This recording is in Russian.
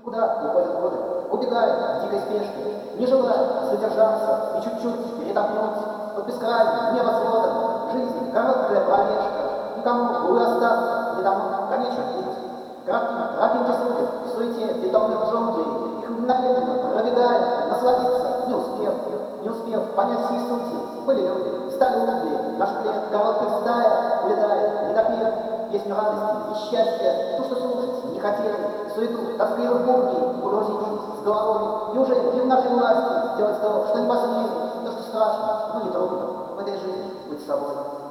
Куда уходят годы? Убегая в дикой спешке, не желая задержаться и чуть-чуть передохнуть под бескрайним небосводом жизнь, короткая пробежка, никому, увы, остаться, не дано конечен путь. Тропинки судеб в суете бетонных джунглей, их мгновенно пробегая, насладиться не успев понять всей сути, были люди, стали угли, наш плед, короткая стая, улетает, не допев, песню радости и счастья, то, что слушать не хотели, суету, тоскливых будней, погрузившись с головой, и уже не в нашей власти сделать то, что не посмели, то, что страшно, но не трудно в этой жизни быть собой.